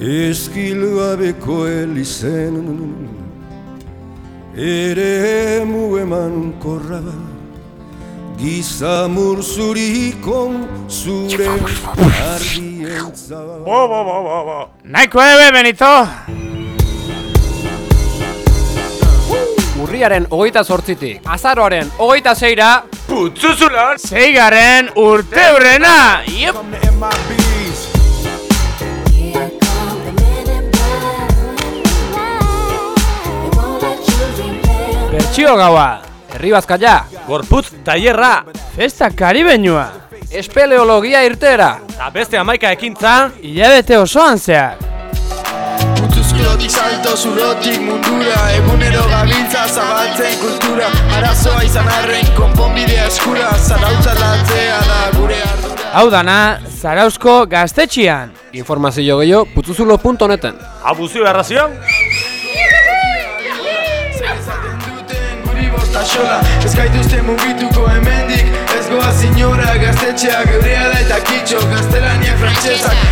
Eskilgabeko elizen eremu emankorra Gizamur zurikon zure argientza Nahiko ebe, Benito! Urriaren 28tik, azaroaren 26ra Putzuzulan! 6. urteurrena! Yep. Bertsio gaua, herri bazkaia, Gorputz tailerra, festa karibenua, espeleologia irtera, eta beste 11 ekintza, hilabete osoan zehar. Putuzkulotik salto zurrotik mundura, egunero gabiltza zabaltzen kultura, arazoa izan arren konponbidea eskura, zarautza latzea da gure ardura. Hau dana, Zarauzko gaztetxian. informazio gehiago putzuzulo.neten. abuzio errazioan, Ez gaituzte mugituko hemendik, ez goa zinora, gaztetxea geurea da eta kitxo, gaztelaniak frantsesak